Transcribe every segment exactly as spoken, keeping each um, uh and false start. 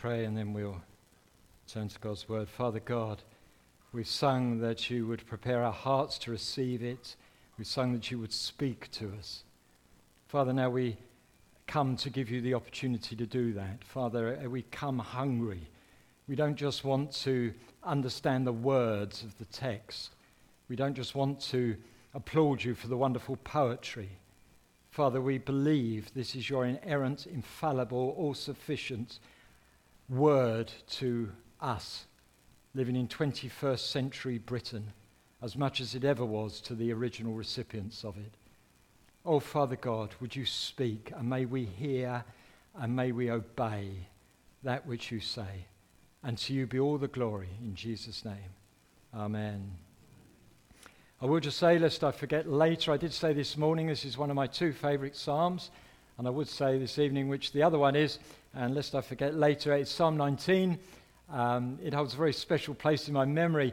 pray and then we'll turn to God's word. Father God, we've sung that you would prepare our hearts to receive it. We've sung that you would speak to us. Father, now we come to give you the opportunity to do that. Father, we come hungry. We don't just want to understand the words of the text. We don't just want to applaud you for the wonderful poetry. Father, we believe this is your inerrant, infallible, all-sufficient word to us, living in twenty-first century Britain, as much as it ever was to the original recipients of it. Oh, Father God, would you speak, and may we hear, and may we obey that which you say. And to you be all the glory, in Jesus' name. Amen. I will just say, lest I forget later, I did say this morning, this is one of my two favourite psalms, and I would say this evening which the other one is, and lest I forget later, it's Psalm nineteen. Um, it holds a very special place in my memory.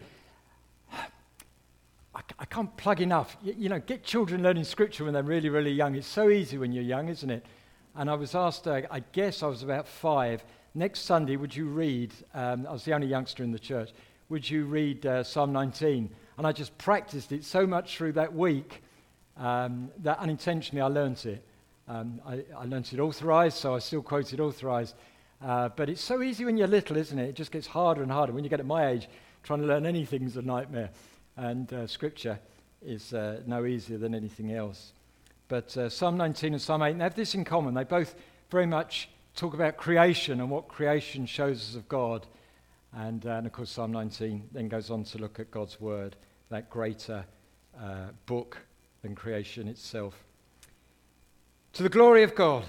I, I can't plug enough. You, you know, get children learning scripture when they're really, really young. It's so easy when you're young, isn't it? And I was asked, uh, I guess I was about five, next Sunday, would you read, um, I was the only youngster in the church, would you read uh, Psalm nineteen? And I just practiced it so much through that week um, that unintentionally I learnt it. Um, I, I learnt it authorized, so I still quote it authorized. Uh, but it's so easy when you're little, isn't it? It just gets harder and harder. When you get at my age, trying to learn anything is a nightmare. And uh, Scripture is uh, no easier than anything else. But uh, Psalm nineteen and Psalm eight, they have this in common. They both very much talk about creation and what creation shows us of God. And, uh, and of course, Psalm nineteen then goes on to look at God's Word, that greater uh, book than creation itself. To the glory of God.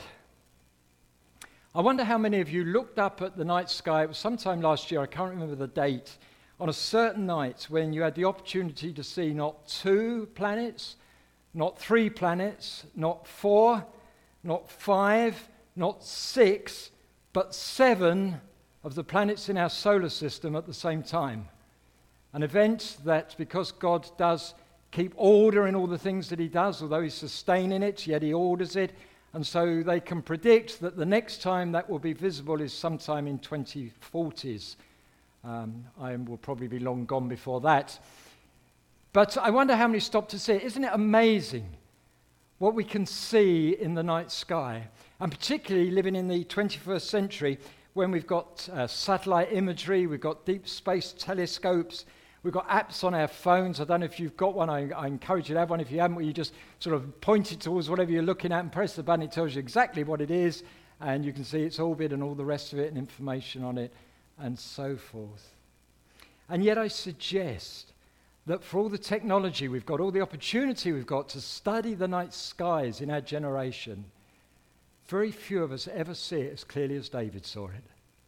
I wonder how many of you looked up at the night sky. It was sometime last year, I can't remember the date, on a certain night when you had the opportunity to see not two planets, not three planets, not four, not five, not six, but seven of the planets in our solar system at the same time. An event that, because God does keep order in all the things that he does, although he's sustaining it, yet he orders it, and so they can predict that the next time that will be visible is sometime in twenty forties. Um, I will probably be long gone before that. But I wonder how many stop to see it. Isn't it amazing what we can see in the night sky? And particularly living in the twenty-first century, when we've got uh, satellite imagery, we've got deep space telescopes, we've got apps on our phones. I don't know if you've got one. I, I encourage you to have one. If you haven't, well, you just sort of point it towards whatever you're looking at and press the button. It tells you exactly what it is, and you can see its orbit and all the rest of it and information on it and so forth. And yet I suggest that for all the technology we've got, all the opportunity we've got to study the night skies in our generation, very few of us ever see it as clearly as David saw it.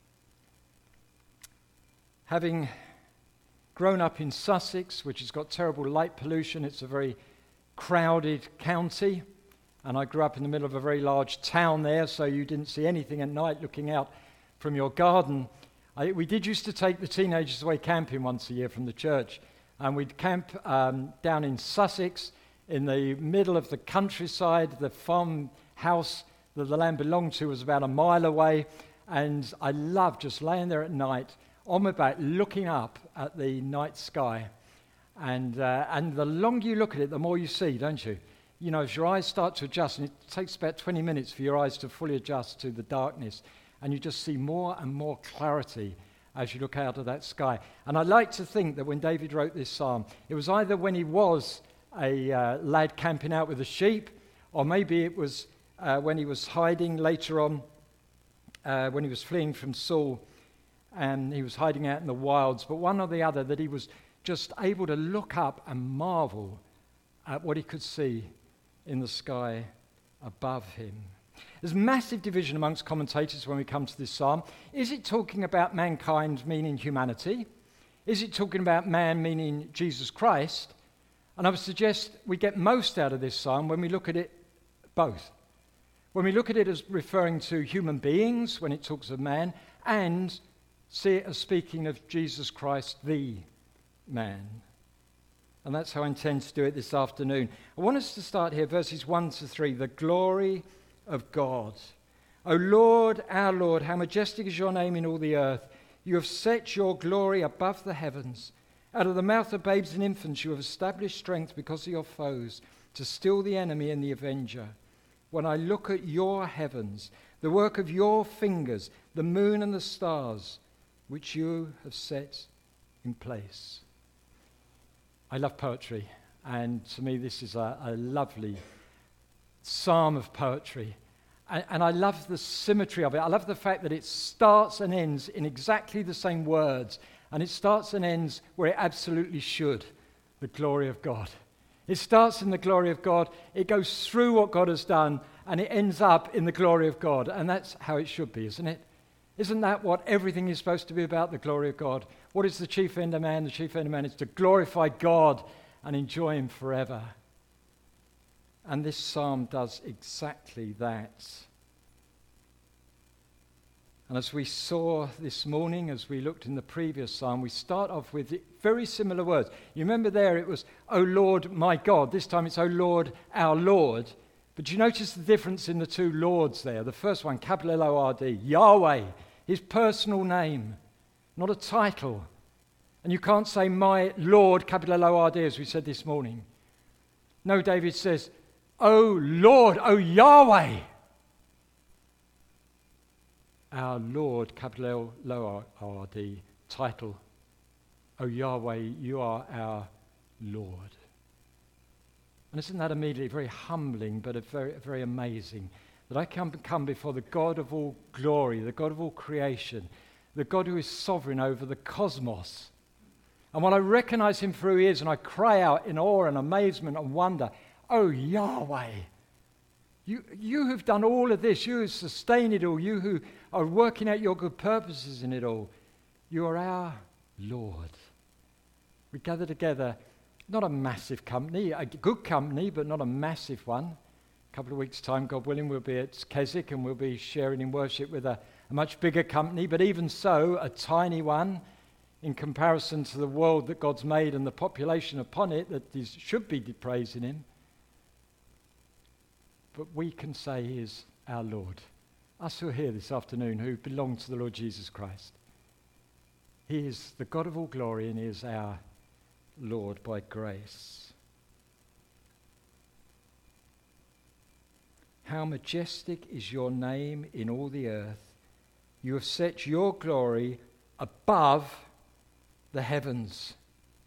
Having grown up in Sussex, which has got terrible light pollution, it's a very crowded county, and I grew up in the middle of a very large town there, so you didn't see anything at night looking out from your garden. I, we did used to take the teenagers away camping once a year from the church, and we'd camp um, down in Sussex in the middle of the countryside. The farmhouse that the land belonged to was about a mile away, and I loved just laying there at night on my back looking up at the night sky. And uh, and the longer you look at it, the more you see, don't you? You know, as your eyes start to adjust, and it takes about twenty minutes for your eyes to fully adjust to the darkness, and you just see more and more clarity as you look out of that sky. And I like to think that when David wrote this psalm, it was either when he was a uh, lad camping out with the sheep, or maybe it was uh, when he was hiding later on, uh, when he was fleeing from Saul, and he was hiding out in the wilds. But one or the other, that he was just able to look up and marvel at what he could see in the sky above him. There's massive division amongst commentators when we come to this psalm. Is it talking about mankind, meaning humanity? Is it talking about man, meaning Jesus Christ? And I would suggest we get most out of this psalm when we look at it both. When we look at it as referring to human beings, when it talks of man, and see it as speaking of Jesus Christ, the man. And that's how I intend to do it this afternoon. I want us to start here, verses one to three, the glory of God. O Lord, our Lord, how majestic is your name in all the earth. You have set your glory above the heavens. Out of the mouth of babes and infants you have established strength because of your foes, to still the enemy and the avenger. When I look at your heavens, the work of your fingers, the moon and the stars, which you have set in place. I love poetry, and to me this is a, a lovely psalm of poetry. And, and I love the symmetry of it. I love the fact that it starts and ends in exactly the same words, and it starts and ends where it absolutely should, the glory of God. It starts in the glory of God, it goes through what God has done, and it ends up in the glory of God. And that's how it should be, isn't it? Isn't that what everything is supposed to be about, the glory of God? What is the chief end of man? The chief end of man is to glorify God and enjoy him forever. And this psalm does exactly that. And as we saw this morning, as we looked in the previous psalm, we start off with very similar words. You remember there it was, O Lord my God. This time it's, O Lord our Lord. But you notice the difference in the two Lords there. The first one, capital L O R D, Yahweh, his personal name, not a title. And you can't say my Lord, capital L O R D, as we said this morning. No, David says, O Lord, O Yahweh, our Lord, capital L O R D, title, O Yahweh, you are our Lord. And isn't that immediately very humbling, but a very, very amazing, that I can come before the God of all glory, the God of all creation, the God who is sovereign over the cosmos. And when I recognize him for who he is, and I cry out in awe and amazement and wonder, Oh Yahweh, you, you who've done all of this, you who sustain it all, you who are working out your good purposes in it all, you are our Lord. We gather together, not a massive company, a good company, but not a massive one. A couple of weeks' time, God willing, we'll be at Keswick and we'll be sharing in worship with a, a much bigger company, but even so, a tiny one in comparison to the world that God's made and the population upon it that is, should be praising him. But we can say he is our Lord. Us who are here this afternoon who belong to the Lord Jesus Christ. He is the God of all glory and he is our Lord by grace. How majestic is your name in all the earth. You have set your glory above the heavens.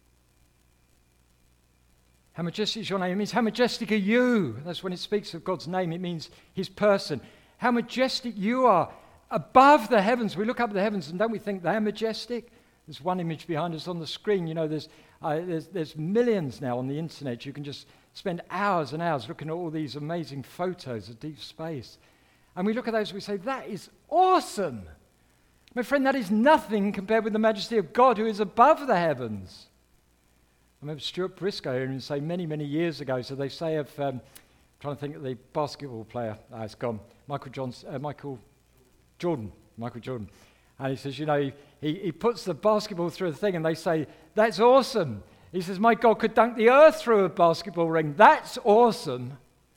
How majestic is your name? It means how majestic are you? That's when it speaks of God's name. It means his person. How majestic you are above the heavens. We look up at the heavens and don't we think they're majestic? There's one image behind us on the screen. You know, there's, uh, there's, there's millions now on the internet. You can just spend hours and hours looking at all these amazing photos of deep space. And we look at those and we say, that is awesome. My friend, that is nothing compared with the majesty of God who is above the heavens. I remember Stuart Briscoe hearing him say many, many years ago, so they say of, um, I'm trying to think of the basketball player, oh, it's gone, Michael Johnson, uh, Michael Jordan, Michael Jordan. And he says, you know, he, he, he puts the basketball through a thing and they say, that's awesome. He says, my God could dunk the earth through a basketball ring. That's awesome.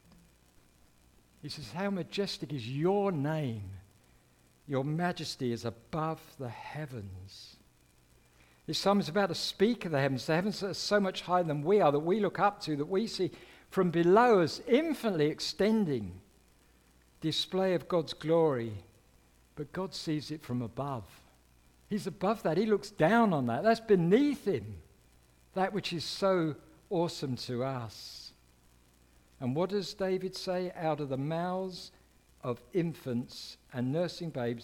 He says, how majestic is your name? Your majesty is above the heavens. This psalm is about to speak of the heavens, the heavens that are so much higher than we are, that we look up to, that we see from below us infinitely extending display of God's glory. But God sees it from above. He's above that. He looks down on that. That's beneath him. That which is so awesome to us. And what does David say? Out of the mouths of infants and nursing babes,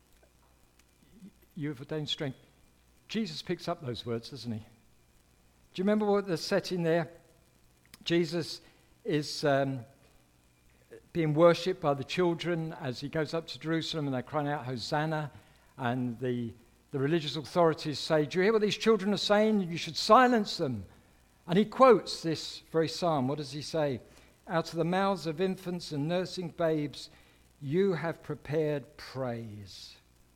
you have ordained strength. Jesus picks up those words, doesn't he? Do you remember what the setting there? Jesus is um, being worshipped by the children as he goes up to Jerusalem and they're crying out, Hosanna. And the, the religious authorities say, do you hear what these children are saying? You should silence them. And he quotes this very psalm. What does he say? Out of the mouths of infants and nursing babes, you have prepared praise.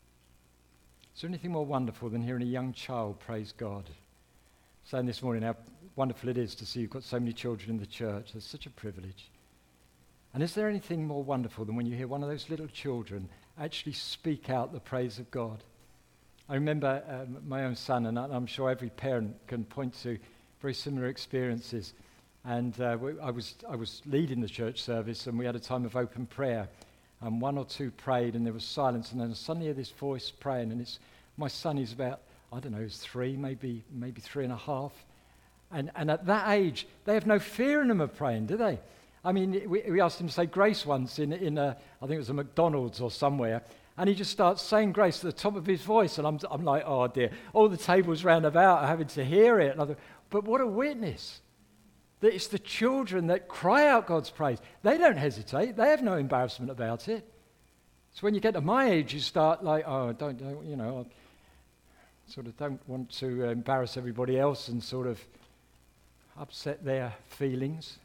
Is there anything more wonderful than hearing a young child praise God? Saying this morning how wonderful it is to see you've got so many children in the church. It's such a privilege. And is there anything more wonderful than when you hear one of those little children actually speak out the praise of God? I remember um, my own son, and I'm sure every parent can point to very similar experiences. And uh, we, I was I was leading the church service, and we had a time of open prayer. And one or two prayed, and there was silence. And then suddenly I hear this voice praying, and it's my son. He's about, I don't know, he's three, maybe maybe three and a half. And and at that age, they have no fear in them of praying, do they? I mean, we, we asked him to say grace once in in a, I think it was a McDonald's or somewhere. And he just starts saying grace at the top of his voice. And I'm, I'm like, oh dear. All the tables round about are having to hear it. And I thought, but what a witness. That it's the children that cry out God's praise. They don't hesitate. They have no embarrassment about it. So when you get to my age, you start like, oh, don't, don't you know, I sort of don't want to embarrass everybody else and sort of upset their feelings.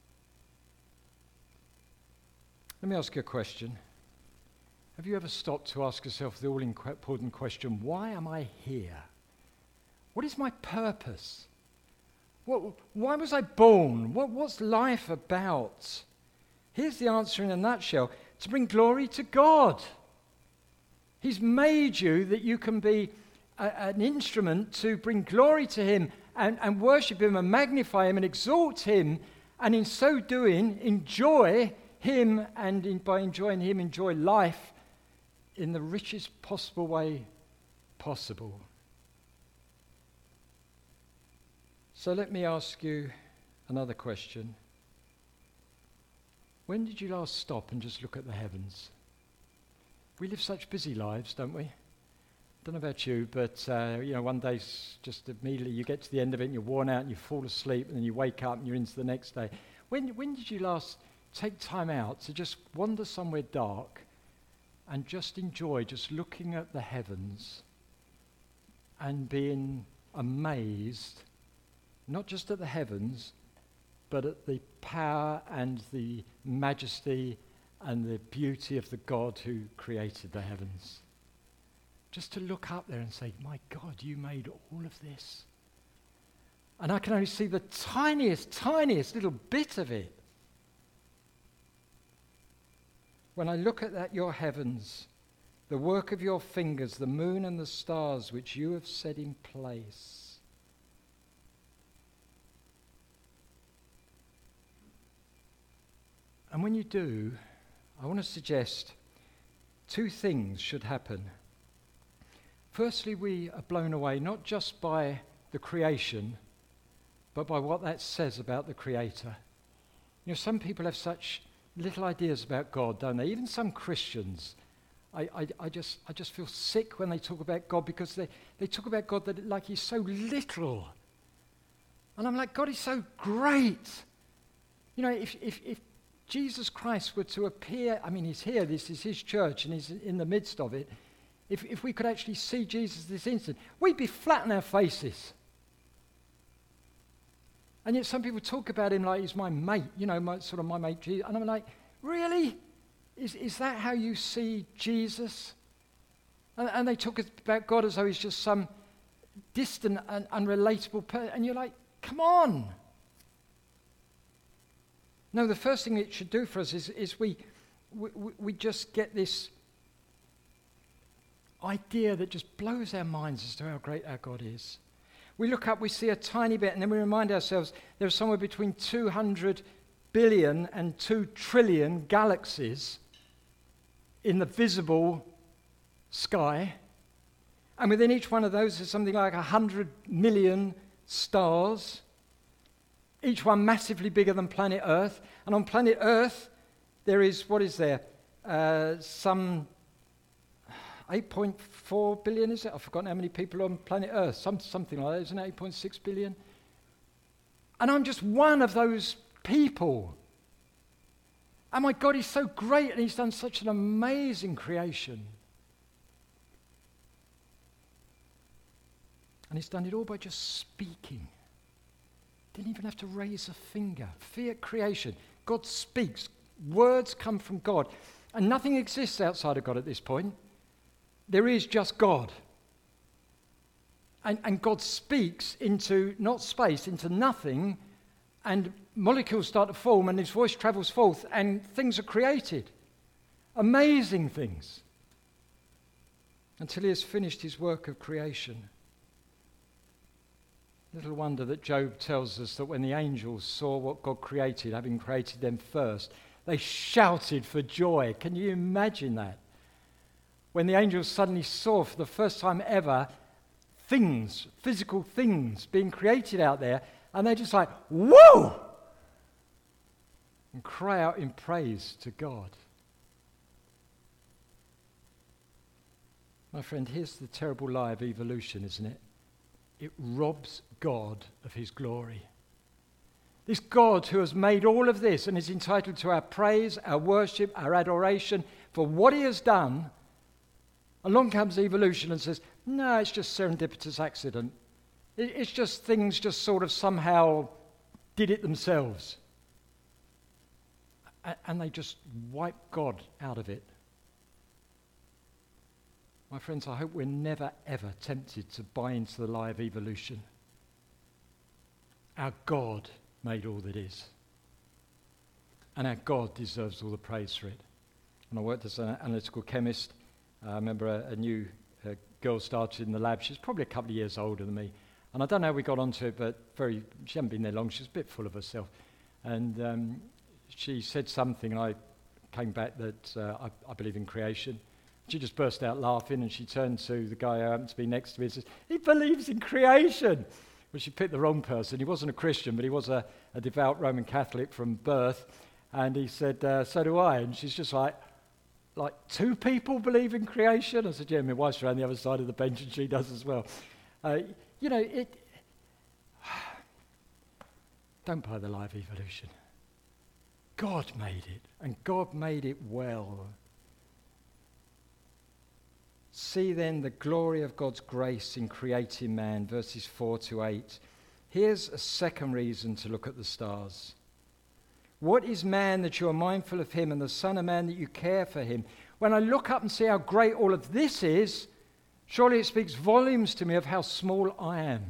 Let me ask you a question. Have you ever stopped to ask yourself the all-important question, why am I here? What is my purpose? What, why was I born? What, what's life about? Here's the answer in a nutshell. To bring glory to God. He's made you that you can be a, an instrument to bring glory to Him and, and worship Him and magnify Him and exalt Him, and in so doing, enjoy Him, and in, by enjoying Him, enjoy life in the richest possible way possible. So let me ask you another question. When did you last stop and just look at the heavens? We live such busy lives, don't we? I don't know about you, but uh, you know, one day just immediately you get to the end of it and you're worn out and you fall asleep and then you wake up and you're into the next day. When, when did you last take time out to just wander somewhere dark and just enjoy just looking at the heavens and being amazed, not just at the heavens, but at the power and the majesty and the beauty of the God who created the heavens? Just to look up there and say, my God, you made all of this. And I can only see the tiniest, tiniest little bit of it. When I look at that, your heavens, the work of your fingers, the moon and the stars which you have set in place. And when you do, I want to suggest two things should happen. Firstly, we are blown away not just by the creation, but by what that says about the Creator. You know, some people have such little ideas about God, don't they? Even some Christians. I, I, I just I just feel sick when they talk about God, because they, they talk about God that like He's so little. And I'm like, God is so great. You know, if, if, if Jesus Christ were to appear, I mean, He's here, this is His church, and He's in the midst of it. If, if we could actually see Jesus this instant, we'd be flat on our faces. And yet some people talk about Him like He's my mate, you know, my, sort of my mate Jesus. And I'm like, really? Is, is that how you see Jesus? And, and they talk about God as though He's just some distant and unrelatable person. And you're like, come on. No, the first thing it should do for us is, is we, we, we just get this idea that just blows our minds as to how great our God is. We look up, we see a tiny bit, and then we remind ourselves there's somewhere between two hundred billion and two trillion galaxies in the visible sky. And within each one of those is something like one hundred million stars, each one massively bigger than planet Earth. And on planet Earth, there is, what is there? Uh, some eight point four billion, is it? I've forgotten how many people are on planet Earth. Some, something like that, isn't it? eight point six billion? And I'm just one of those people. And my God is so great, and He's done such an amazing creation. And He's done it all by just speaking. Didn't even have to raise a finger. Fiat creation. God speaks. Words come from God. And nothing exists outside of God at this point. There is just God. And, and God speaks into, not space, into nothing, and molecules start to form and his voice travels forth and things are created. Amazing things. Until he has finished his work of creation. Little wonder that Job tells us that when the angels saw what God created, having created them first, they shouted for joy. Can you imagine that? When the angels suddenly saw for the first time ever things, physical things being created out there, and they're just like, whoa! And cry out in praise to God. My friend, here's the terrible lie of evolution, isn't it? It robs God of his glory. This God who has made all of this and is entitled to our praise, our worship, our adoration for what he has done, along comes evolution and says, no, it's just serendipitous accident. It's just things just sort of somehow did it themselves. And they just wipe God out of it. My friends, I hope we're never, ever tempted to buy into the lie of evolution. Our God made all that is. And our God deserves all the praise for it. And I worked as an analytical chemist. I remember a, a new uh, girl started in the lab. She's probably a couple of years older than me. And I don't know how we got onto it, but very, she hadn't been there long. She was a bit full of herself. And um, she said something, and I came back that uh, I, I believe in creation. She just burst out laughing, and she turned to the guy who happened to be next to me and says, he believes in creation. Well, she picked the wrong person. He wasn't a Christian, but he was a, a devout Roman Catholic from birth. And he said, uh, so do I. And she's just like, like two people believe in creation? I said, yeah, my wife's around the other side of the bench, and she does as well. Uh, you know, it. Don't buy the lie of evolution. God made it, and God made it well. See then the glory of God's grace in creating man, verses four to eight. Here's a second reason to look at the stars. What is man that you are mindful of him, and the son of man that you care for him? When I look up and see how great all of this is, surely it speaks volumes to me of how small I am.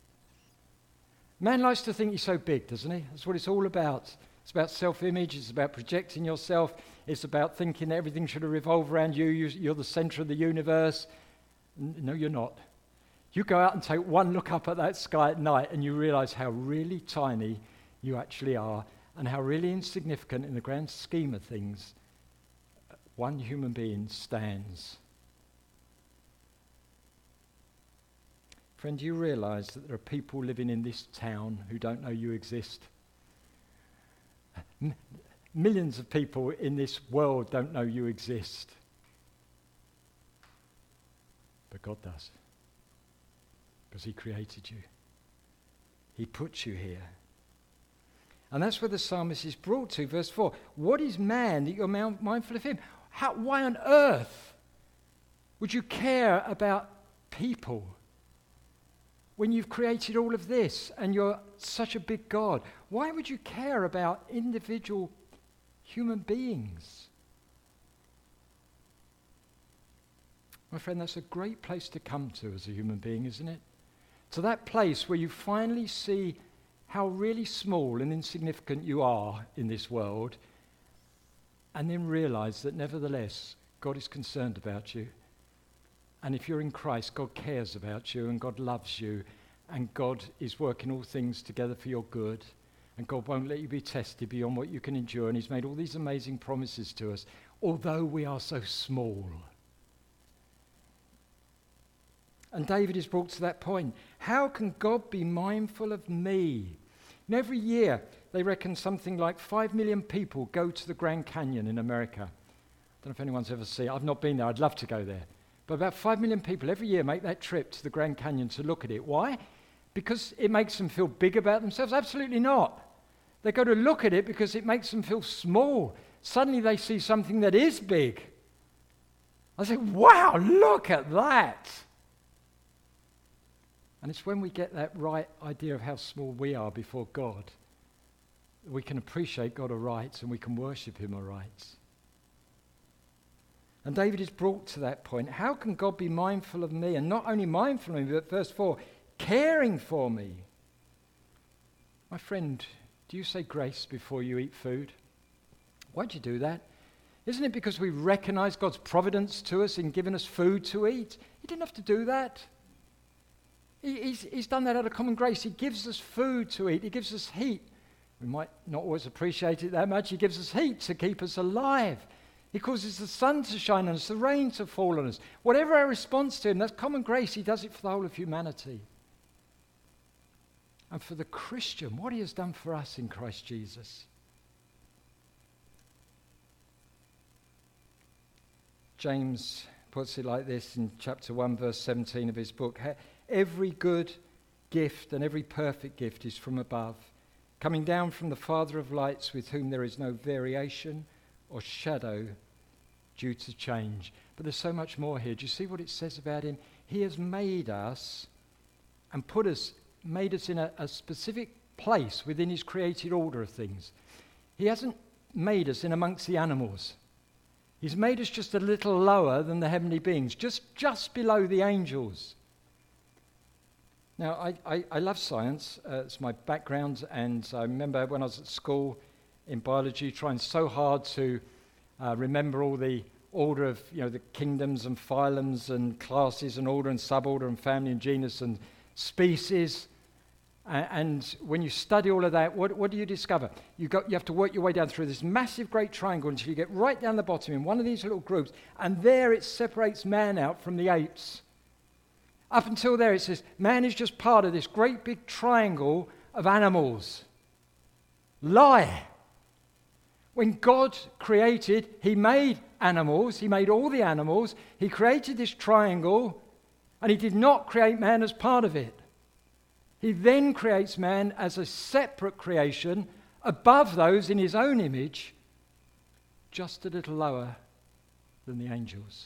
Man likes to think he's so big, doesn't he? That's what it's all about. It's about self-image. It's about projecting yourself. It's about thinking that everything should revolve around you. You're the center of the universe. No, you're not. You go out and take one look up at that sky at night and you realize how really tiny you actually are and how really insignificant in the grand scheme of things one human being stands. Friend, do you realize that there are people living in this town who don't know you exist? M- millions of people in this world don't know you exist. But God does. Because he created you. He put you here. And that's where the psalmist is brought to, verse four. What is man that you're mindful of him? How, why on earth would you care about people when you've created all of this and you're such a big God? Why would you care about individual human beings? My friend, that's a great place to come to as a human being, isn't it? To that place where you finally see how really small and insignificant you are in this world, and then realize that nevertheless, God is concerned about you. And if you're in Christ, God cares about you, and God loves you, and God is working all things together for your good, and God won't let you be tested beyond what you can endure, and he's made all these amazing promises to us, although we are so small. And David is brought to that point. How can God be mindful of me? And every year, they reckon something like five million people go to the Grand Canyon in America. I don't know if anyone's ever seen it. I've not been there. I'd love to go there. But about five million people every year make that trip to the Grand Canyon to look at it. Why? Because it makes them feel big about themselves? Absolutely not. They go to look at it because it makes them feel small. Suddenly they see something that is big. I say, wow, look at that. And it's when we get that right idea of how small we are before God that we can appreciate God aright and we can worship him aright. And David is brought to that point. How can God be mindful of me? And not only mindful of me, but verse four, caring for me. My friend, Do you say grace before you eat food? Why'd you do that? Isn't it because we recognize God's providence to us in giving us food to eat? He didn't have to do that. He, he's, he's done that out of common grace. He gives us food to eat. He gives us heat. We might not always appreciate it that much. He gives us heat to keep us alive. He causes the sun to shine on us, the rain to fall on us. Whatever our response to him, that's common grace. He does it for the whole of humanity. And for the Christian, what he has done for us in Christ Jesus. James puts it like this in chapter one, verse seventeen of his book. Every good gift and every perfect gift is from above, coming down from the Father of lights, with whom there is no variation or shadow due to change. But there's so much more here. Do you see what it says about him? He has made us and put us, made us in a, a specific place within his created order of things. He hasn't made us in amongst the animals. He's made us just a little lower than the heavenly beings, just, just below the angels. Now, I, I, I love science. Uh, it's my background, and I remember when I was at school in biology trying so hard to uh, remember all the order of, you know, the kingdoms and phylums and classes and order and suborder and family and genus and species. And when you study all of that, what, what do you discover? You, got, you have to work your way down through this massive great triangle until you get right down the bottom in one of these little groups, and there it separates man out from the apes. Up until there it says, man is just part of this great big triangle of animals. Lie. When God created, he made animals, he made all the animals, he created this triangle, and he did not create man as part of it. He then creates man as a separate creation above those in his own image, just a little lower than the angels.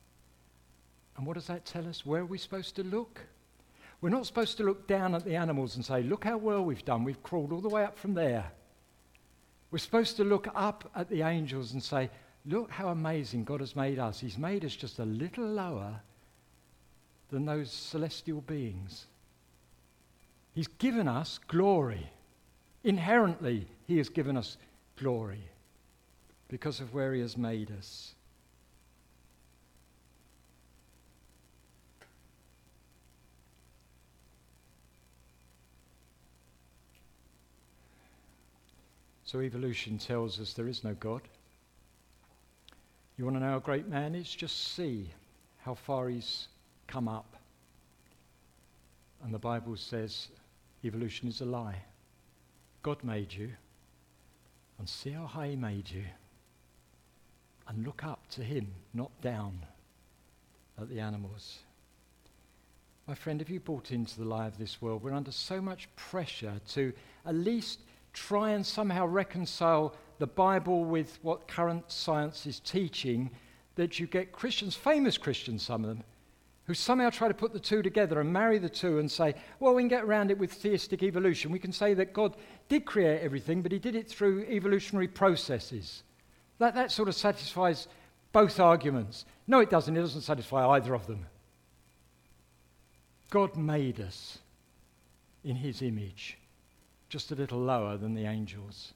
And what does that tell us? Where are we supposed to look? We're not supposed to look down at the animals and say, look how well we've done. We've crawled all the way up from there. We're supposed to look up at the angels and say, look how amazing God has made us. He's made us just a little lower than those celestial beings. He's given us glory. Inherently, he has given us glory because of where he has made us. So evolution tells us there is no God. You want to know how great man is? Just see how far he's come up. And the Bible says evolution is a lie. God made you, and see how high he made you. And look up to him, not down at the animals. My friend, have you bought into the lie of this world? We're under so much pressure to at least try and somehow reconcile the Bible with what current science is teaching, that you get Christians, famous Christians, some of them, who somehow try to put the two together and marry the two and say, well, we can get around it with theistic evolution. We can say that God did create everything, but he did it through evolutionary processes. That, that sort of satisfies both arguments. No, it doesn't. It doesn't satisfy either of them. God made us in his image, just a little lower than the angels.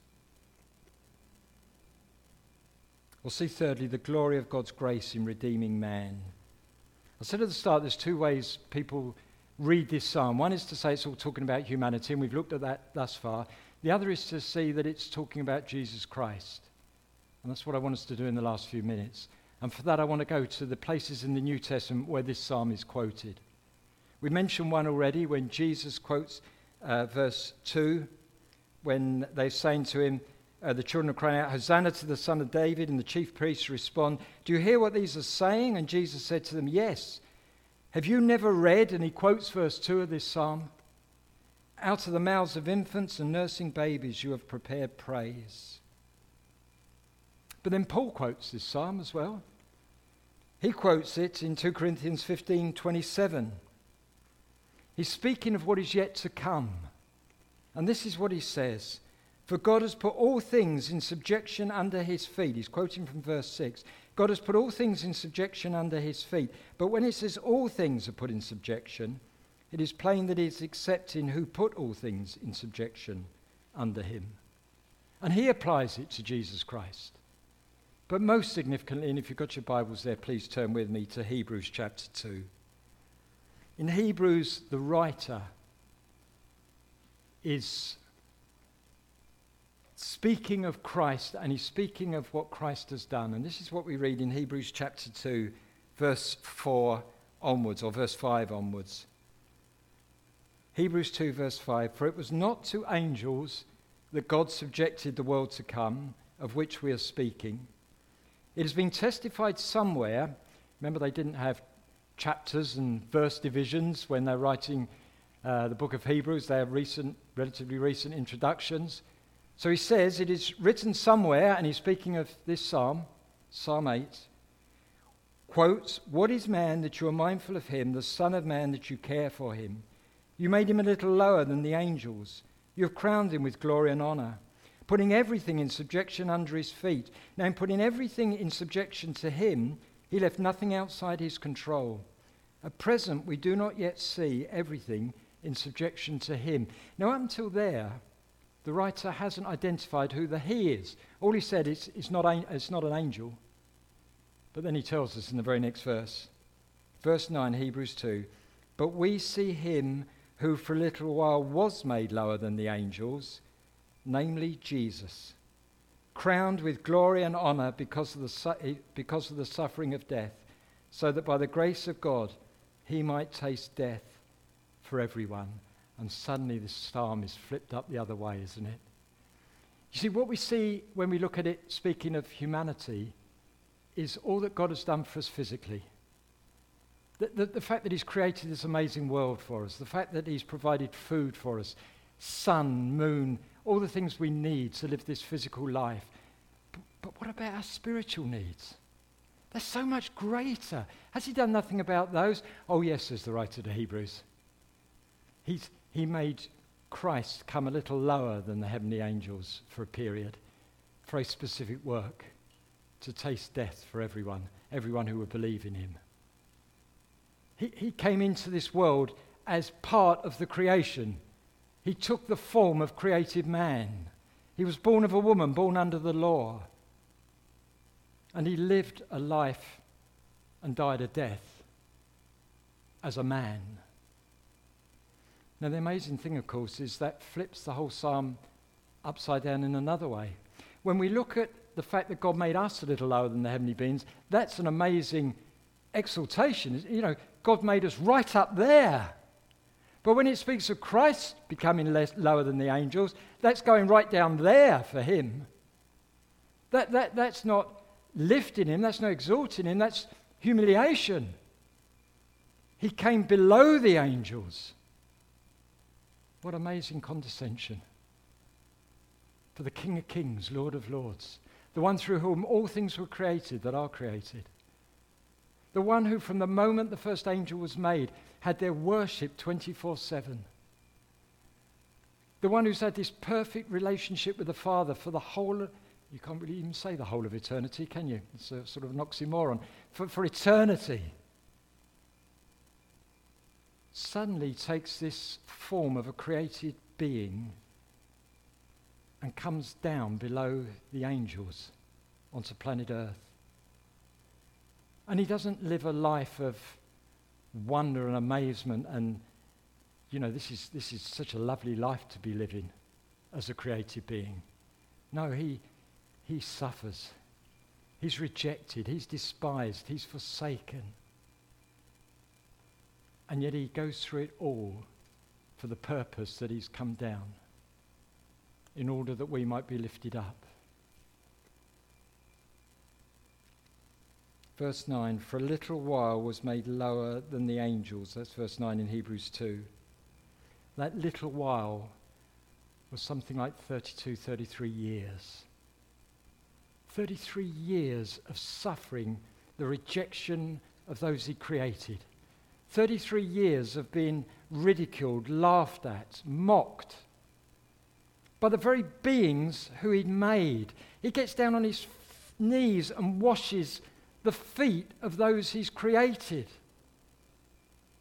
We'll see thirdly the glory of God's grace in redeeming man. I said at the start there's two ways people read this psalm. One is to say it's all talking about humanity, and we've looked at that thus far. The other is to see that it's talking about Jesus Christ. And that's what I want us to do in the last few minutes. And for that I want to go to the places in the New Testament where this psalm is quoted. We mentioned one already when Jesus quotes uh, verse two, when they're saying to him, Uh, the children are crying out, Hosanna to the Son of David, and the chief priests respond, do you hear what these are saying? And Jesus said to them, yes. Have you never read, and he quotes verse two of this psalm, out of the mouths of infants and nursing babies you have prepared praise. But then Paul quotes this psalm as well. He quotes it in two Corinthians fifteen twenty-seven. He's speaking of what is yet to come. And this is what he says. For God has put all things in subjection under his feet. He's quoting from verse six. God has put all things in subjection under his feet. But when it says all things are put in subjection, it is plain that it is accepting who put all things in subjection under him. And he applies it to Jesus Christ. But most significantly, and if you've got your Bibles there, please turn with me to Hebrews chapter two. In Hebrews, the writer is speaking of Christ, and he's speaking of what Christ has done. And this is what we read in Hebrews chapter two, verse four onwards, or verse five onwards. Hebrews two, verse five, "For it was not to angels that God subjected the world to come, of which we are speaking. It has been testified somewhere," remember they didn't have chapters and verse divisions when they're writing uh, the book of Hebrews. They have recent, relatively recent introductions. So he says, it is written somewhere, and he's speaking of this psalm, Psalm eight, quote, "What is man that you are mindful of him, the son of man that you care for him? You made him a little lower than the angels. You have crowned him with glory and honor, putting everything in subjection under his feet. Now in putting everything in subjection to him, he left nothing outside his control. At present, we do not yet see everything in subjection to him." Now up until there, the writer hasn't identified who the he is. All he said is it's not, a, it's not an angel. But then he tells us in the very next verse. Verse nine, Hebrews two, "But we see him who for a little while was made lower than the angels, namely Jesus, crowned with glory and honor because of the su- because of the suffering of death, so that by the grace of God he might taste death for everyone." And suddenly this psalm is flipped up the other way, isn't it? You see, what we see when we look at it, speaking of humanity, is all that God has done for us physically. The, the, the fact that he's created this amazing world for us, the fact that he's provided food for us, sun, moon, all the things we need to live this physical life. But, but what about our spiritual needs? They're so much greater. Has he done nothing about those? Oh yes, says the writer to Hebrews. He's, he made Christ come a little lower than the heavenly angels for a period, for a specific work, to taste death for everyone, everyone who would believe in him. He, he came into this world as part of the creation. He took the form of created man. He was born of a woman, born under the law. And he lived a life and died a death as a man. Now the amazing thing, of course, is that flips the whole psalm upside down in another way. When we look at the fact that God made us a little lower than the heavenly beings, that's an amazing exaltation. You know, God made us right up there. But when it speaks of Christ becoming less, lower than the angels, that's going right down there for him. That, that, that's not lifting him, that's not exalting him, that's humiliation. He came below the angels. What amazing condescension for the King of Kings, Lord of Lords, the one through whom all things were created that are created, the one who from the moment the first angel was made had their worship twenty-four seven, the one who's had this perfect relationship with the Father for the whole of, you can't really even say the whole of eternity, can you? It's a sort of an oxymoron. For, for eternity. Suddenly takes this form of a created being and comes down below the angels onto planet Earth. And he doesn't live a life of wonder and amazement and, you know, this is this is such a lovely life to be living as a created being. No, he he suffers. He's rejected, he's despised, he's forsaken. And yet he goes through it all for the purpose that he's come down, in order that we might be lifted up. Verse nine, "For a little while was made lower than the angels." That's verse nine in Hebrews two. That little while was something like thirty-two, thirty-three years. thirty-three years of suffering the rejection of those he created. thirty-three years of being ridiculed, laughed at, mocked by the very beings who he'd made. He gets down on his f- knees and washes the feet of those he's created.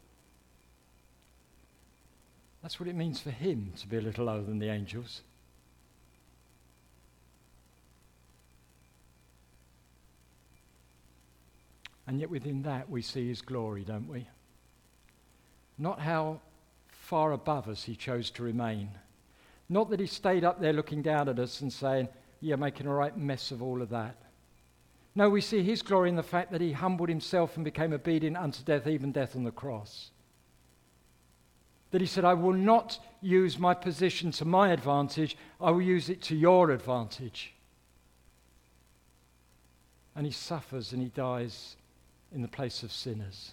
That's what it means for him to be a little lower than the angels. And yet within that we see his glory, don't we? Not how far above us he chose to remain. Not that he stayed up there looking down at us and saying, yeah, making a right mess of all of that. No, we see his glory in the fact that he humbled himself and became obedient unto death, even death on the cross. That he said, I will not use my position to my advantage, I will use it to your advantage. And he suffers and he dies in the place of sinners.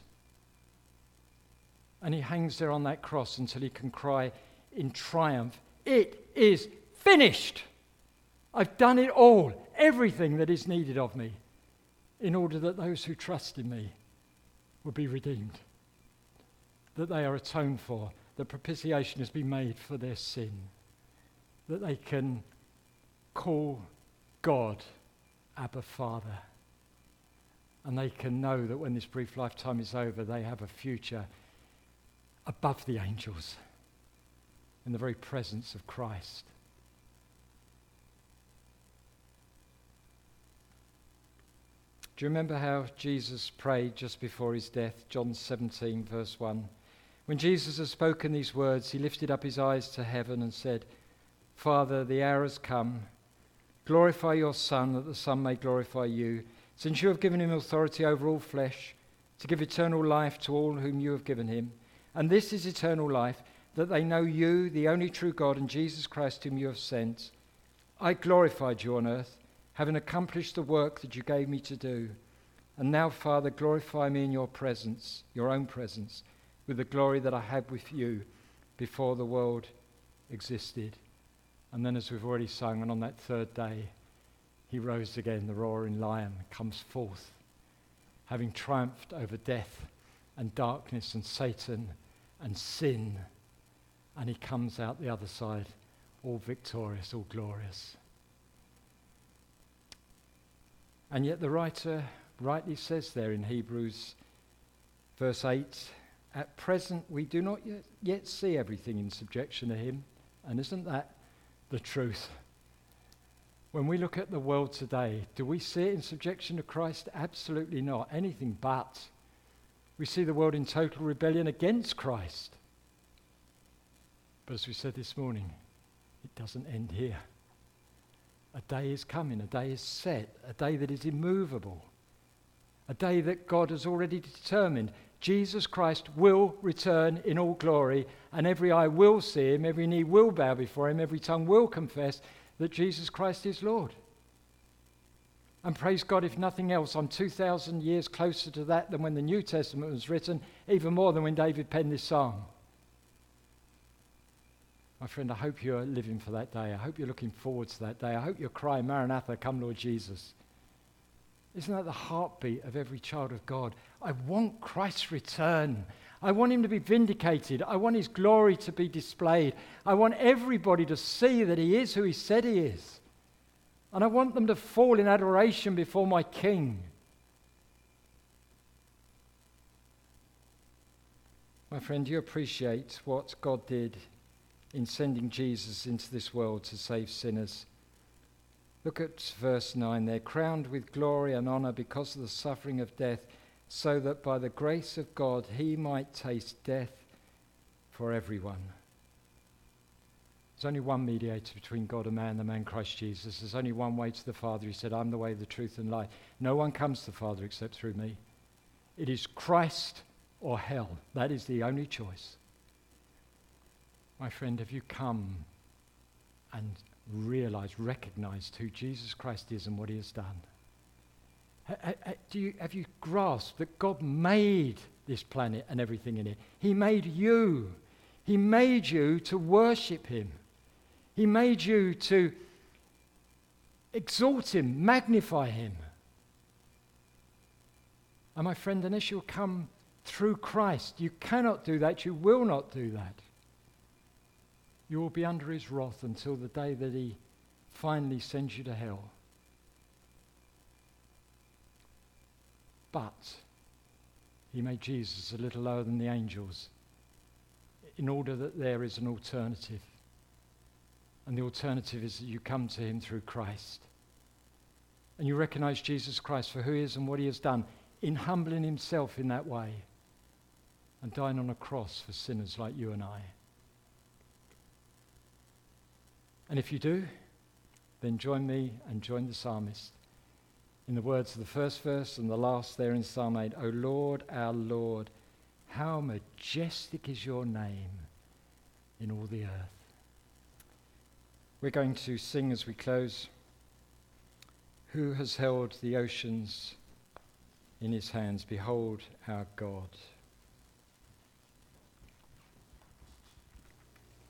And he hangs there on that cross until he can cry in triumph, it is finished. I've done it all, everything that is needed of me, in order that those who trust in me will be redeemed, that they are atoned for, that propitiation has been made for their sin, that they can call God Abba Father, and they can know that when this brief lifetime is over, they have a future above the angels, in the very presence of Christ. Do you remember how Jesus prayed just before his death? John seventeen, verse one. When Jesus had spoken these words, he lifted up his eyes to heaven and said, Father, the hour has come. Glorify your Son, that the Son may glorify you, since you have given him authority over all flesh, to give eternal life to all whom you have given him. And this is eternal life, that they know you, the only true God, and Jesus Christ whom you have sent. I glorified you on earth, having accomplished the work that you gave me to do. And now, Father, glorify me in your presence, your own presence, with the glory that I had with you before the world existed. And then, as we've already sung, and on that third day, he rose again, the roaring lion comes forth, having triumphed over death and darkness and Satan and sin. And he comes out the other side, all victorious, all glorious. And yet the writer rightly says there in Hebrews verse eight, at present we do not yet, yet see everything in subjection to him. And isn't that the truth? When we look at the world today, do we see it in subjection to Christ? Absolutely not. Anything but. We see the world in total rebellion against Christ. But as we said this morning, it doesn't end here. A day is coming, a day is set, a day that is immovable, a day that God has already determined. Jesus Christ will return in all glory, and every eye will see him, every knee will bow before him, every tongue will confess that Jesus Christ is Lord. And praise God, if nothing else, I'm two thousand years closer to that than when the New Testament was written, even more than when David penned this psalm. My friend, I hope you're living for that day. I hope you're looking forward to that day. I hope you're crying, Maranatha, come Lord Jesus. Isn't that the heartbeat of every child of God? I want Christ's return. I want him to be vindicated. I want his glory to be displayed. I want everybody to see that he is who he said he is. And I want them to fall in adoration before my King. My friend, you appreciate what God did in sending Jesus into this world to save sinners. Look at verse nine there. Crowned with glory and honor because of the suffering of death, so that by the grace of God he might taste death for everyone. There's only one mediator between God and man, the man Christ Jesus. There's only one way to the Father. He said, I'm the way, the truth, and life. No one comes to the Father except through me. It is Christ or hell. That is the only choice. My friend, have you come and realized, recognized who Jesus Christ is and what he has done? Ha, ha, do you, have you grasped that God made this planet and everything in it? He made you. He made you to worship him. He made you to exalt him, magnify him. And my friend, unless you'll come through Christ, you cannot do that. You will not do that. You will be under his wrath until the day that he finally sends you to hell. But he made Jesus a little lower than the angels in order that there is an alternative. And the alternative is that you come to him through Christ. And you recognize Jesus Christ for who he is and what he has done. in humbling himself in that way and dying on a cross for sinners like you and I. And if you do, then join me and join the psalmist in the words of the first verse and the last there in Psalm eight. O Lord, our Lord, how majestic is your name in all the earth. We're going to sing as we close. Who has held the oceans in his hands? Behold our God.